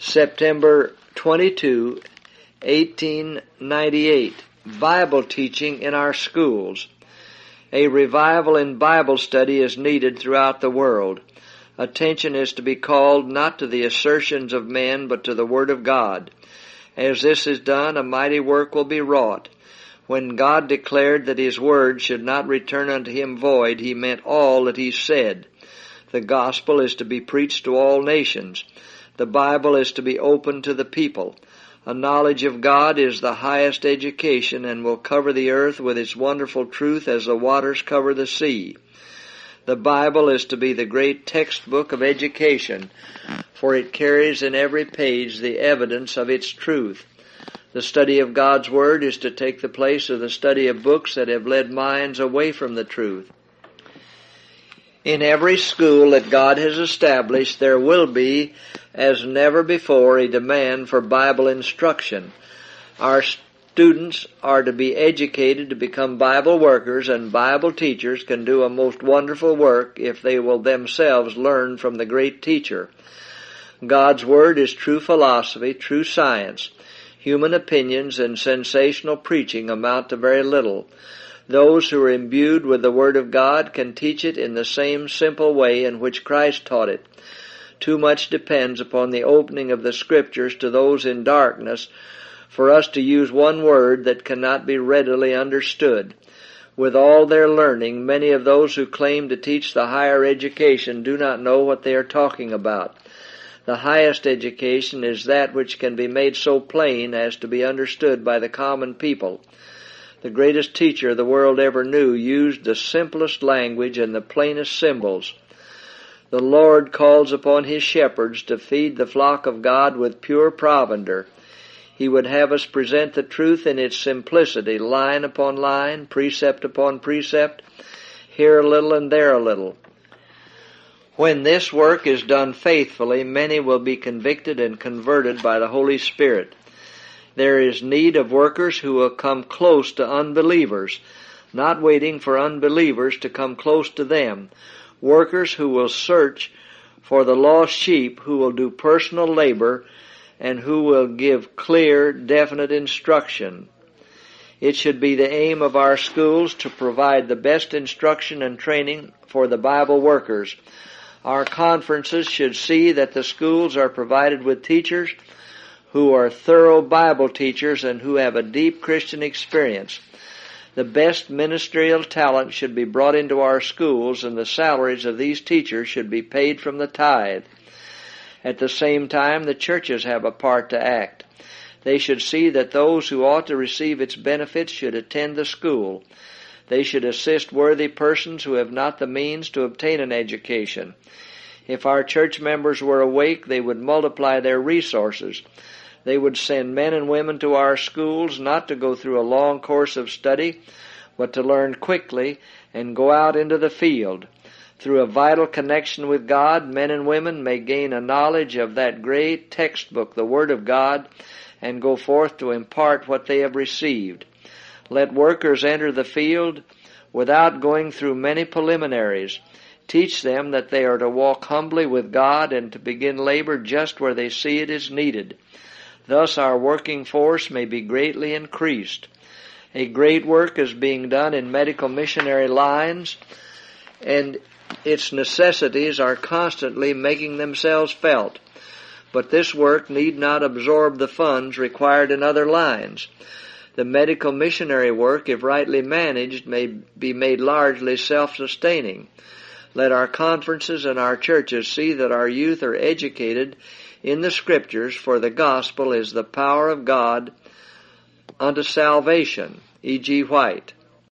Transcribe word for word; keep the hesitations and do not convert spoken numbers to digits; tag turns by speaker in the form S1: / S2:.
S1: September twenty-second, eighteen ninety-eight. Bible teaching in our schools. A revival in Bible study is needed throughout the world. Attention is to be called not to the assertions of men, but to the Word of God. As this is done, a mighty work will be wrought. When God declared that His Word should not return unto Him void, He meant all that He said. The gospel is to be preached to all nations. The Bible is to be open to the people. A knowledge of God is the highest education and will cover the earth with its wonderful truth as the waters cover the sea. The Bible is to be the great textbook of education, for it carries in every page the evidence of its truth. The study of God's Word is to take the place of the study of books that have led minds away from the truth. In every school that God has established, there will be, as never before, a demand for Bible instruction. Our students are to be educated to become Bible workers, and Bible teachers can do a most wonderful work if they will themselves learn from the great teacher. God's Word is true philosophy, true science. Human opinions and sensational preaching amount to very little. Those who are imbued with the Word of God can teach it in the same simple way in which Christ taught it. Too much depends upon the opening of the Scriptures to those in darkness for us to use one word that cannot be readily understood. With all their learning, many of those who claim to teach the higher education do not know what they are talking about. The highest education is that which can be made so plain as to be understood by the common people. The greatest teacher the world ever knew used the simplest language and the plainest symbols. The Lord calls upon His shepherds to feed the flock of God with pure provender. He would have us present the truth in its simplicity, line upon line, precept upon precept, here a little and there a little. When this work is done faithfully, many will be convicted and converted by the Holy Spirit. There is need of workers who will come close to unbelievers, not waiting for unbelievers to come close to them. Workers who will search for the lost sheep, who will do personal labor, and who will give clear, definite instruction. It should be the aim of our schools to provide the best instruction and training for the Bible workers. Our conferences should see that the schools are provided with teachers who are thorough Bible teachers and who have a deep Christian experience. The best ministerial talent should be brought into our schools, and the salaries of these teachers should be paid from the tithe. At the same time, the churches have a part to act. They should see that those who ought to receive its benefits should attend the school. They should assist worthy persons who have not the means to obtain an education. If our church members were awake, they would multiply their resources. They would send men and women to our schools not to go through a long course of study, but to learn quickly and go out into the field. Through a vital connection with God, men and women may gain a knowledge of that great textbook, the Word of God, and go forth to impart what they have received. Let workers enter the field without going through many preliminaries. Teach them that they are to walk humbly with God and to begin labor just where they see it is needed. Thus our working force may be greatly increased. A great work is being done in medical missionary lines, and its necessities are constantly making themselves felt. But this work need not absorb the funds required in other lines. The medical missionary work, if rightly managed, may be made largely self-sustaining. Let our conferences and our churches see that our youth are educated in the Scriptures, for the gospel is the power of God unto salvation. E G White.